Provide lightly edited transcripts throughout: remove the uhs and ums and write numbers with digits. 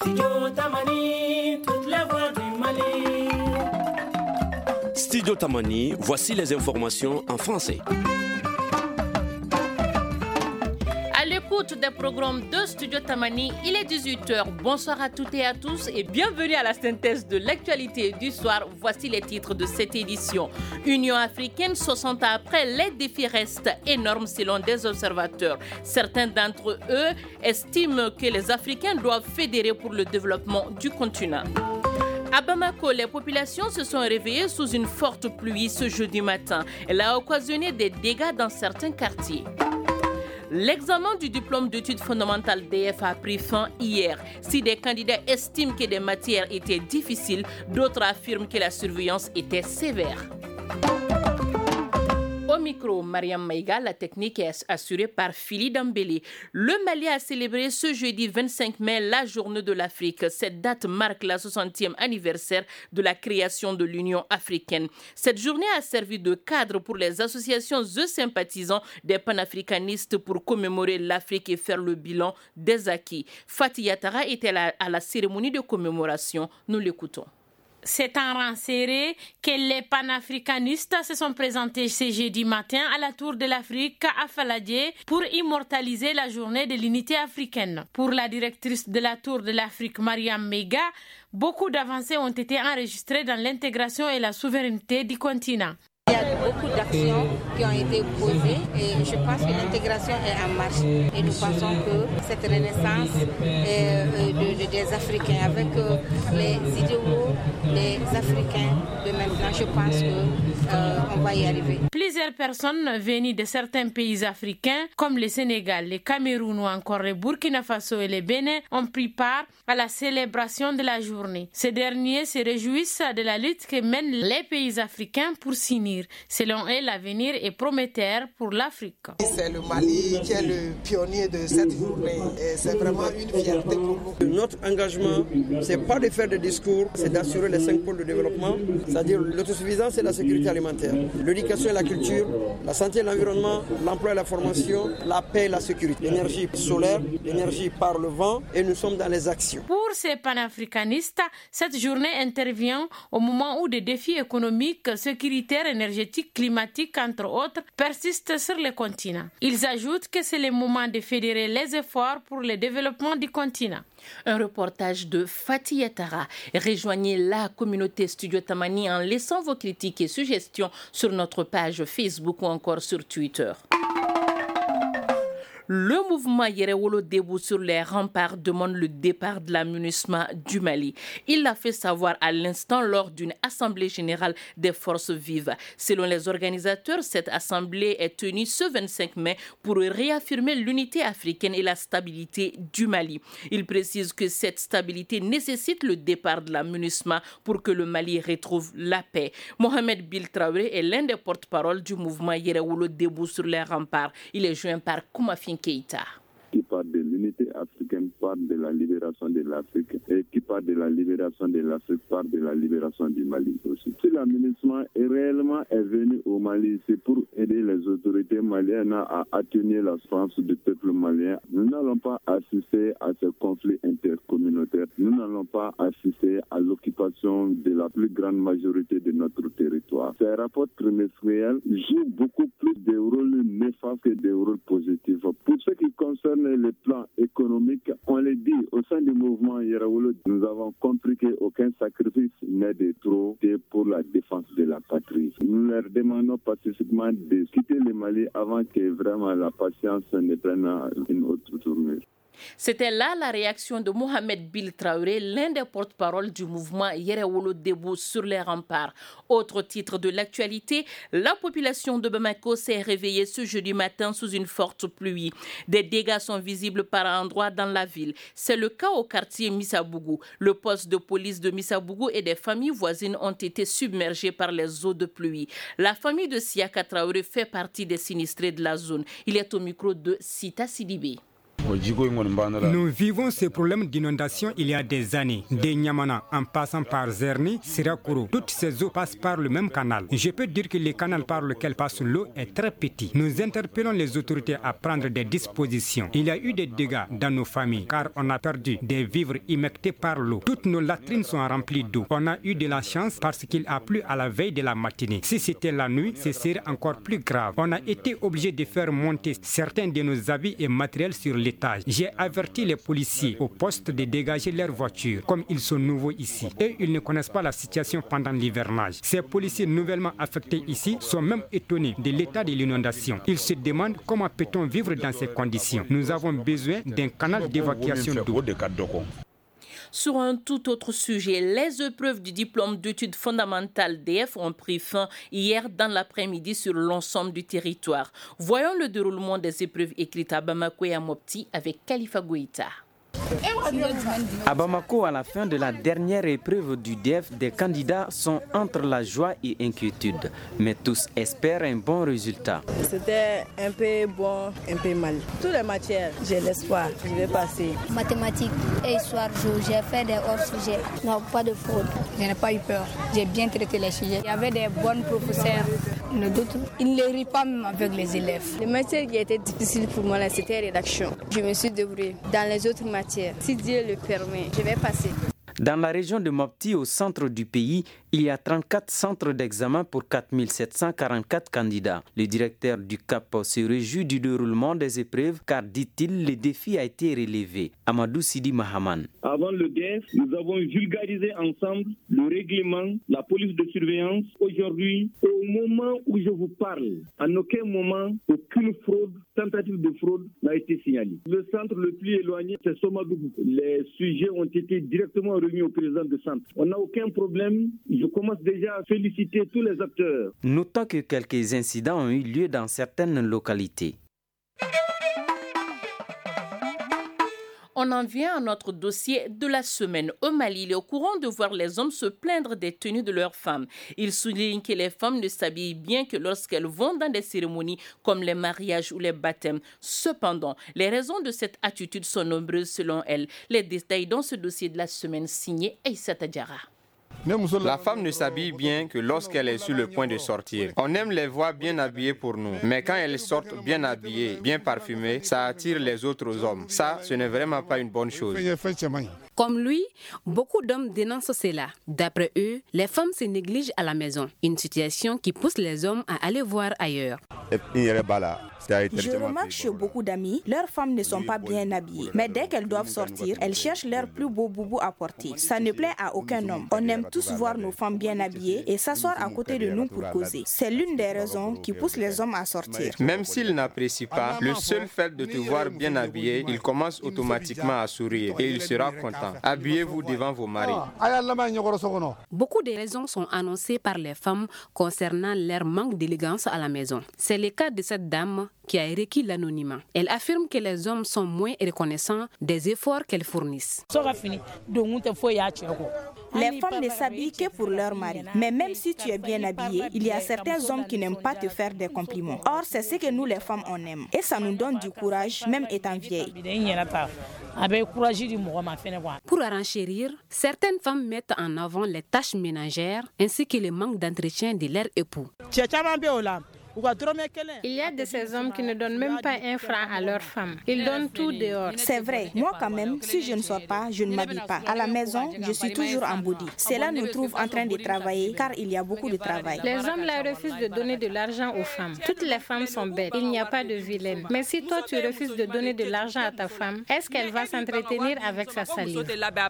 Studio Tamani, toute la voix du Mali. Studio Tamani, voici les informations en français. À l'écoute des programmes de Studio Tamani, il est 18h. Bonsoir à toutes et à tous et bienvenue à la synthèse de l'actualité du soir. Voici les titres de cette édition. Union africaine, 60 ans après, les défis restent énormes selon des observateurs. Certains d'entre eux estiment que les Africains doivent fédérer pour le développement du continent. À Bamako, les populations se sont réveillées sous une forte pluie ce jeudi matin. Elle a occasionné des dégâts dans certains quartiers. L'examen du diplôme d'études fondamentales DF a pris fin hier. Si des candidats estiment que des matières étaient difficiles, d'autres affirment que la surveillance était sévère. Au micro, Mariam Maïga, la technique est assurée par Phili Dambélé. Le Mali a célébré ce jeudi 25 mai la Journée de l'Afrique. Cette date marque la 60e anniversaire de la création de l'Union africaine. Cette journée a servi de cadre pour les associations et sympathisants des panafricanistes pour commémorer l'Afrique et faire le bilan des acquis. Fatih Yatara était à la cérémonie de commémoration. Nous l'écoutons. C'est en rang serré que les panafricanistes se sont présentés ce jeudi matin à la Tour de l'Afrique à Faladje pour immortaliser la journée de l'unité africaine. Pour la directrice de la Tour de l'Afrique, Mariam Mega, beaucoup d'avancées ont été enregistrées dans l'intégration et la souveraineté du continent. Il y a beaucoup d'actions qui ont été posées et je pense que l'intégration est en marche. Et nous pensons que cette renaissance des Africains avec les idéaux des Africains de maintenant, je pense qu'on va y arriver. Plusieurs personnes venues de certains pays africains comme le Sénégal, le Cameroun ou encore le Burkina Faso et le Bénin ont pris part à la célébration de la journée. Ces derniers se réjouissent de la lutte que mènent les pays africains pour s'unir. Selon eux, l'avenir est prometteur pour l'Afrique. C'est le Mali qui est le pionnier de cette journée et c'est vraiment une fierté pour nous. Notre engagement, c'est pas de faire des discours, c'est d'assurer les 5 pôles de développement, c'est-à-dire l'autosuffisance et la sécurité alimentaire, l'éducation et la culture, la santé et l'environnement, l'emploi et la formation, la paix et la sécurité, l'énergie solaire, l'énergie par le vent et nous sommes dans les actions. Pour ces panafricanistes, cette journée intervient au moment où des défis économiques, sécuritaires, énergétiques, climatiques, entre autres, persistent sur le continent. Ils ajoutent que c'est le moment de fédérer les efforts pour le développement du continent. Un reportage de Fatih Yatara. Rejoignez la communauté Studio Tamani en laissant vos critiques et suggestions sur notre page Facebook ou encore sur Twitter. Le mouvement Yerewolo debout sur les remparts demande le départ de la MINUSMA du Mali. Il l'a fait savoir à l'instant lors d'une assemblée générale des forces vives. Selon les organisateurs, cette assemblée est tenue ce 25 mai pour réaffirmer l'unité africaine et la stabilité du Mali. Il précise que cette stabilité nécessite le départ de la MINUSMA pour que le Mali retrouve la paix. Mohamed Bil Traoré est l'un des porte-parole du mouvement Yerewolo debout sur les remparts. Il est joint par Koumafin Keïta. Qui parle de l'unité africaine, parle de la libération de l'Afrique, et qui parle de la libération de l'Afrique, parle de la libération du Mali aussi. Si la MINUSMA est réellement venue au Mali, c'est pour aider les autorités maliennes à atténuer la souffrance du peuple malien. Nous n'allons pas assister à ce conflit intercommunautaire. Nous n'allons pas assister à l'occupation de la plus grande majorité de notre territoire. Ces rapports trimestriels jouent beaucoup plus des rôles néfastes que des rôles positifs. Pour ce qui concerne le plan économique, on le dit, au sein du mouvement Yerewolo, nous avons compris qu'aucun sacrifice n'est de trop pour la défense de la patrie. Nous leur demandons pacifiquement de quitter le Mali avant que vraiment la patience ne prenne une autre tournure. C'était là la réaction de Mohamed Bil Traoré, l'un des porte-parole du mouvement Yerewolo debout sur les remparts. Autre titre de l'actualité, la population de Bamako s'est réveillée ce jeudi matin sous une forte pluie. Des dégâts sont visibles par endroits dans la ville. C'est le cas au quartier Missabougou. Le poste de police de Missabougou et des familles voisines ont été submergées par les eaux de pluie. La famille de Siaka Traoré fait partie des sinistrés de la zone. Il est au micro de Sita Sidibé. Nous vivons ce problème d'inondation il y a des années. De Niamana en passant par Zerni, Sirakuru, toutes ces eaux passent par le même canal. Je peux dire que le canal par lequel passe l'eau est très petit. Nous interpellons les autorités à prendre des dispositions. Il y a eu des dégâts dans nos familles car on a perdu des vivres humectés par l'eau. Toutes nos latrines sont remplies d'eau. On a eu de la chance parce qu'il a plu à la veille de la matinée. Si c'était la nuit, ce serait encore plus grave. On a été obligé de faire monter certains de nos habits et matériels sur l'étage. J'ai averti les policiers au poste de dégager leurs voitures, comme ils sont nouveaux ici. Et ils ne connaissent pas la situation pendant l'hivernage. Ces policiers nouvellement affectés ici sont même étonnés de l'état de l'inondation. Ils se demandent comment peut-on vivre dans ces conditions. Nous avons besoin d'un canal d'évacuation d'eau. Sur un tout autre sujet, les épreuves du diplôme d'études fondamentales DF ont pris fin hier dans l'après-midi sur l'ensemble du territoire. Voyons le déroulement des épreuves écrites à Bamako et à Mopti avec Khalifa Goïta. À Bamako, à la fin de la dernière épreuve du DF, des candidats sont entre la joie et l'inquiétude. Mais tous espèrent un bon résultat. C'était un peu bon, un peu mal. Toutes les matières, j'ai l'espoir, je vais passer. Mathématiques et histoire, j'ai fait des hors-sujets. Non, pas de faute. Je n'ai pas eu peur. J'ai bien traité les sujets. Il y avait des bons professeurs. Le doute, ils ne rient pas même avec les élèves. Les matières qui étaient difficiles pour moi, c'était rédaction. Je me suis débrouillée. Dans les autres matières, si Dieu le permet, je vais passer. Dans la région de Mopti, au centre du pays, il y a 34 centres d'examen pour 4 744 candidats. Le directeur du CAP se réjouit du déroulement des épreuves car, dit-il, le défi a été relevé. Amadou Sidi Mahaman. Avant le DF, nous avons vulgarisé ensemble le règlement, la police de surveillance. Aujourd'hui, au moment où je vous parle, en aucun moment, aucune fraude, tentative de fraude n'a été signalée. Le centre le plus éloigné, c'est Somagougou. Les sujets ont été directement remis au président du centre. On n'a aucun problème. Je commence déjà à féliciter tous les acteurs. Notons que quelques incidents ont eu lieu dans certaines localités. On en vient à notre dossier de la semaine. Au Mali, il est au courant de voir les hommes se plaindre des tenues de leurs femmes. Il souligne que les femmes ne s'habillent bien que lorsqu'elles vont dans des cérémonies comme les mariages ou les baptêmes. Cependant, les raisons de cette attitude sont nombreuses selon elle. Les détails dans ce dossier de la semaine signé Aïssata Diarra. La femme ne s'habille bien que lorsqu'elle est sur le point de sortir. On aime les voir bien habillées pour nous. Mais quand elles sortent bien habillées, bien parfumées, ça attire les autres hommes. Ça, ce n'est vraiment pas une bonne chose. Comme lui, beaucoup d'hommes dénoncent cela. D'après eux, les femmes se négligent à la maison. Une situation qui pousse les hommes à aller voir ailleurs. Je remarque chez beaucoup d'amis, leurs femmes ne sont pas bien habillées. Mais dès qu'elles doivent sortir, elles cherchent leur plus beau boubou à porter. Ça ne plaît à aucun homme. On aime tous voir nos femmes bien habillées et s'asseoir à côté de nous pour causer. C'est l'une des raisons qui pousse les hommes à sortir. Même s'ils n'apprécient pas, le seul fait de te voir bien habillé, il commence automatiquement à sourire et il sera content. Habillez-vous devant vos maris. Beaucoup de raisons sont annoncées par les femmes concernant leur manque d'élégance à la maison. C'est le cas de cette dame qui a requis l'anonymat. Elle affirme que les hommes sont moins reconnaissants des efforts qu'elles fournissent. Les femmes ne s'habillent que pour leur mari. Mais même si tu es bien habillé, il y a certains hommes qui n'aiment pas te faire des compliments. Or, c'est ce que nous les femmes on aime. Et ça nous donne du courage, même étant vieilles. Pour renchérir, certaines femmes mettent en avant les tâches ménagères ainsi que le manque d'entretien de leur époux. Il y a de ces hommes qui ne donnent même pas un franc à leurs femmes. Ils donnent tout dehors. C'est vrai. Moi quand même, si je ne sors pas, je ne m'habille pas. À la maison, je suis toujours en body. Cela nous trouve en train de travailler car il y a beaucoup de travail. Les hommes là refusent de donner de l'argent aux femmes. Toutes les femmes sont bêtes. Il n'y a pas de vilaine. Mais si toi tu refuses de donner de l'argent à ta femme, est-ce qu'elle va s'entretenir avec sa salive?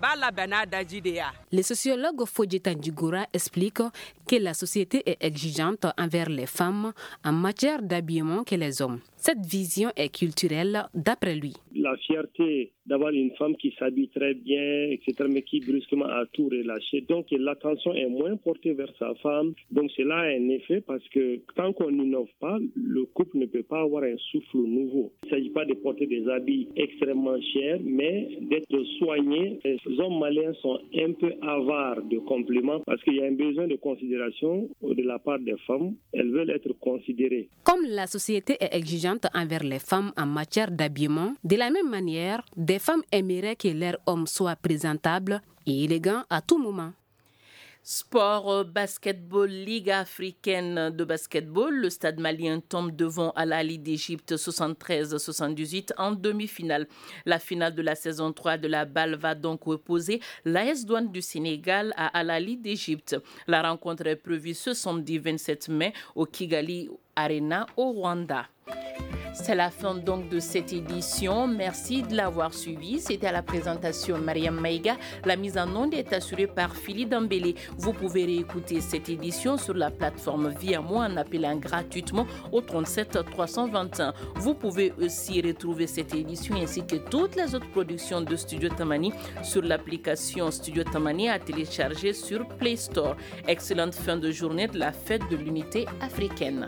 Le sociologue Fodjeta Djigora explique que la société est exigeante envers les femmes en matière d'habillement que les hommes. Cette vision est culturelle d'après lui. La fierté d'avoir une femme qui s'habille très bien, etc., mais qui brusquement a tout relâché. Donc l'attention est moins portée vers sa femme. Donc cela a un effet parce que tant qu'on n'innove pas, le couple ne peut pas avoir un souffle nouveau. Il ne s'agit pas de porter des habits extrêmement chers, mais d'être soigné. Les hommes maliens sont un peu avares de compliments parce qu'il y a un besoin de considération de la part des femmes. Elles veulent être considérées. Comme la société est exigeante exigeantes envers les femmes en matière d'habillement. De la même manière, des femmes aimeraient que leurs hommes soient présentables et élégants à tout moment. Sport, basketball, Ligue africaine de basketball. Le Stade malien tombe devant Al Ahly d'Égypte 73-78 en demi-finale. La finale de la saison 3 de la balle va donc opposer l'AS Douane du Sénégal à Al Ahly d'Égypte. La rencontre est prévue ce samedi 27 mai au Kigali Arena au Rwanda. C'est la fin donc de cette édition. Merci de l'avoir suivi. C'était à la présentation Mariam Maïga. La mise en onde est assurée par Philippe Dambélé. Vous pouvez réécouter cette édition sur la plateforme Via Moi en appelant gratuitement au 37 321. Vous pouvez aussi retrouver cette édition ainsi que toutes les autres productions de Studio Tamani sur l'application Studio Tamani à télécharger sur Play Store. Excellente fin de journée de la fête de l'unité africaine.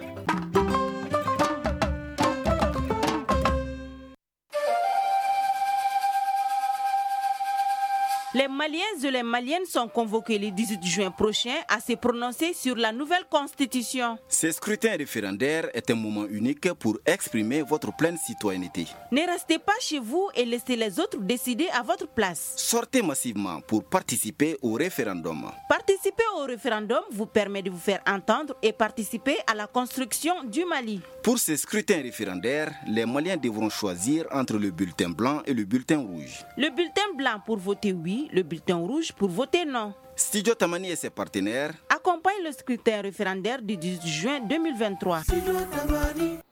Les Maliens et les Maliennes sont convoqués le 18 juin prochain à se prononcer sur la nouvelle constitution. Ce scrutin référendaire est un moment unique pour exprimer votre pleine citoyenneté. Ne restez pas chez vous et laissez les autres décider à votre place. Sortez massivement pour participer au référendum. Participer au référendum vous permet de vous faire entendre et participer à la construction du Mali. Pour ce scrutin référendaire, les Maliens devront choisir entre le bulletin blanc et le bulletin rouge. Le bulletin blanc pour voter oui, le bulletin rouge pour voter non. Studio Tamani et ses partenaires accompagnent le scrutin référendaire du 18 juin 2023.